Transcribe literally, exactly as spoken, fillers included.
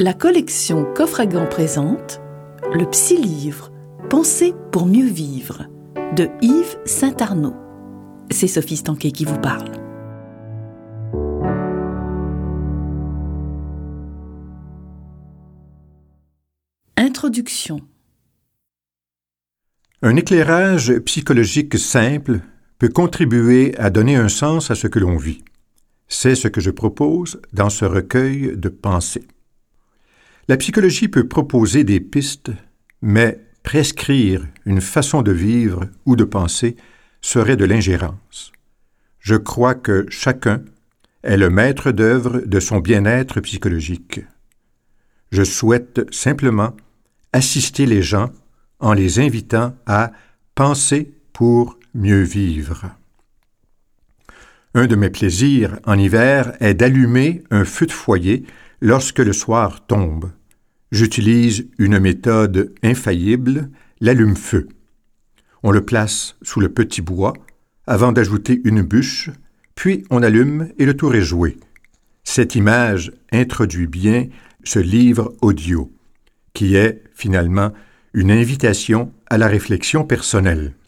La collection Coffre à Gants présente le Psy-livre « Penser pour mieux vivre » de Yves Saint-Arnaud. C'est Sophie Stanquet qui vous parle. Introduction. Un éclairage psychologique simple peut contribuer à donner un sens à ce que l'on vit. C'est ce que je propose dans ce recueil de pensées. La psychologie peut proposer des pistes, mais prescrire une façon de vivre ou de penser serait de l'ingérence. Je crois que chacun est le maître d'œuvre de son bien-être psychologique. Je souhaite simplement assister les gens en les invitant à penser pour mieux vivre. Un de mes plaisirs en hiver est d'allumer un feu de foyer lorsque le soir tombe. J'utilise une méthode infaillible, l'allume-feu. On le place sous le petit bois avant d'ajouter une bûche, puis on allume et le tour est joué. Cette image introduit bien ce livre audio, qui est finalement une invitation à la réflexion personnelle.